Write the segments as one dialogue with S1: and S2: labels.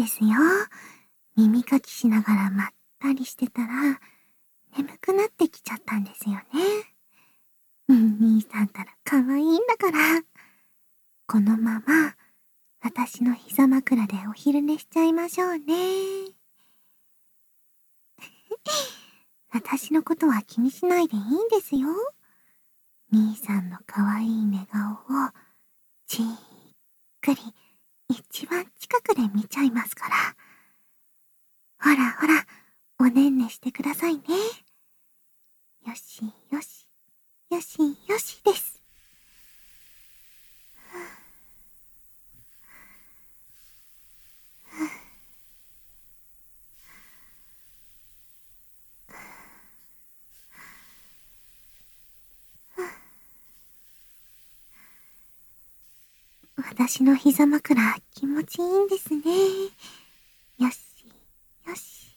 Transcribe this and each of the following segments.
S1: ですよ。耳かきしながらまったりしてたら、眠くなってきちゃったんですよね。兄さんたら可愛いんだから。このまま、私の膝枕でお昼寝しちゃいましょうね。私のことは気にしないでいいんですよ。兄さんの可愛い寝顔を、じっくり、一番近くで見ちゃいますから。ほらほら、おねんねしてくださいね。よしよし、よしよしです。私の膝枕気持ちいいんですね。よしよし。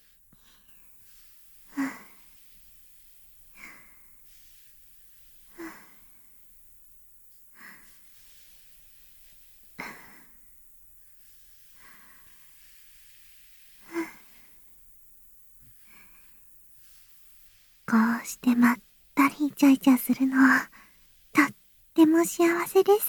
S1: こうしてまったりイチャイチャするのは、とっても幸せです。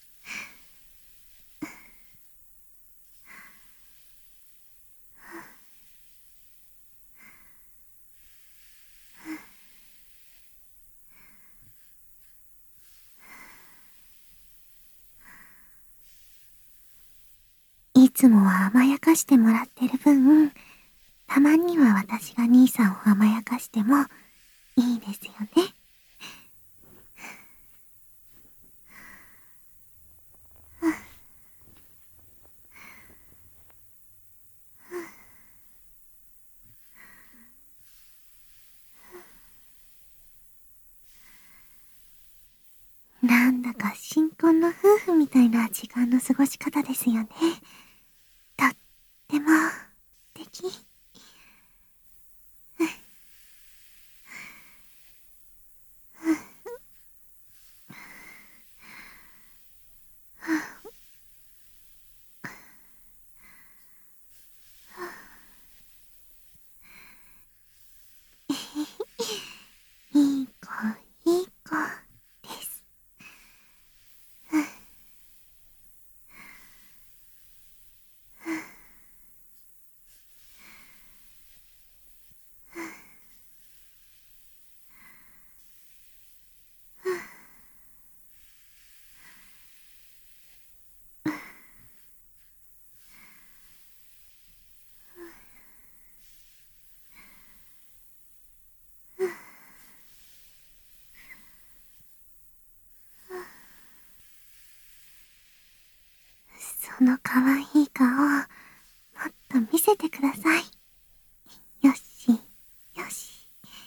S1: いつもは甘やかしてもらってる分、たまには私が兄さんを甘やかしてもいいですよね。なんだか新婚の夫婦みたいな時間の過ごし方ですよね。とっても素敵。いい子、いい子です。その可愛い顔、もっと見せてください。よし、よし。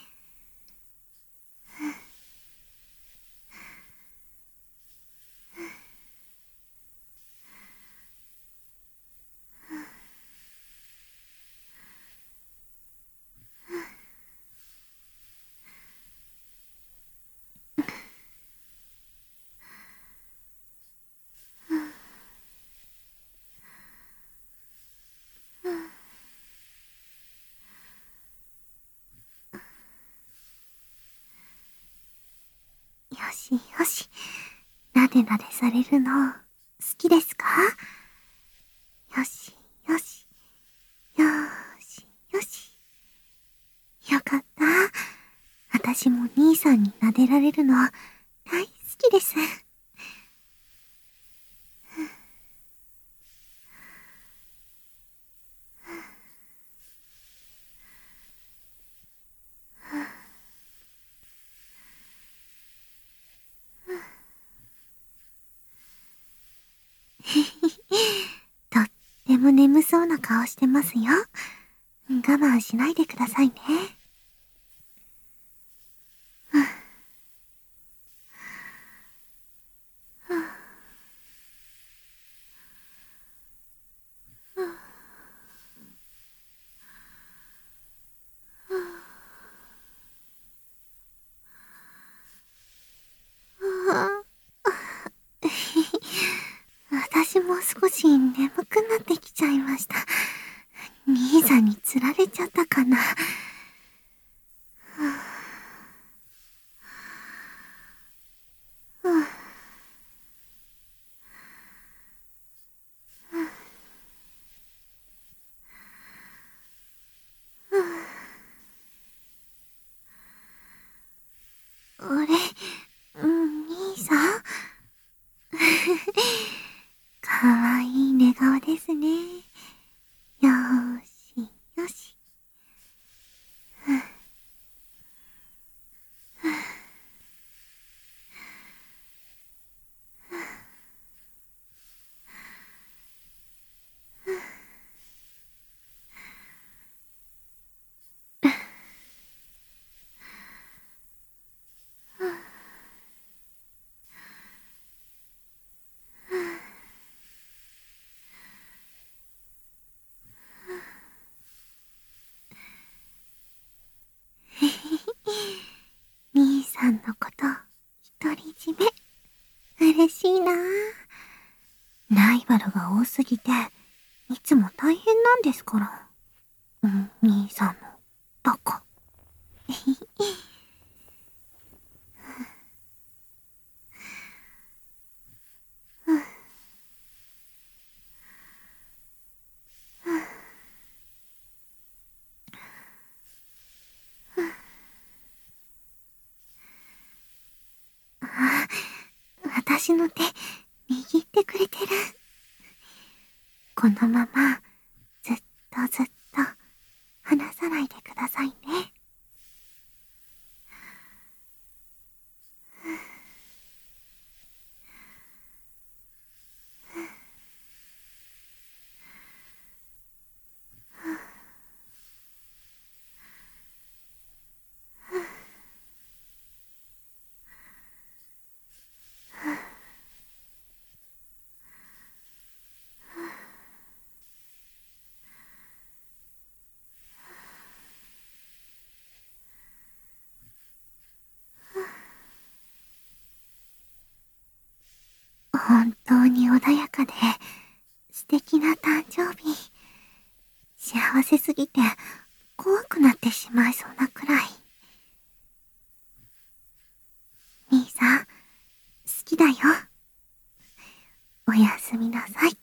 S1: よしよし。なでなでされるの、好きですか？よしよし。よーしよし。よかった。私も兄さんに撫でられるの、大好きです。とっても眠そうな顔してますよ。我慢しないでくださいね。私も好少し眠くなってきちゃいました。兄さんに釣られちゃったかな。あれ、兄さんかわいい寝顔ですね。よーし、よし。兄さんのこと独り占め嬉しいなぁ。ライバルが多すぎていつも大変なんですから。兄さんのバカ。私の手握ってくれてる。このままずっとずっと離さないでくださいね。本当に穏やかで素敵な誕生日。幸せすぎて怖くなってしまいそうなくらい。兄さん、好きだよ。おやすみなさい。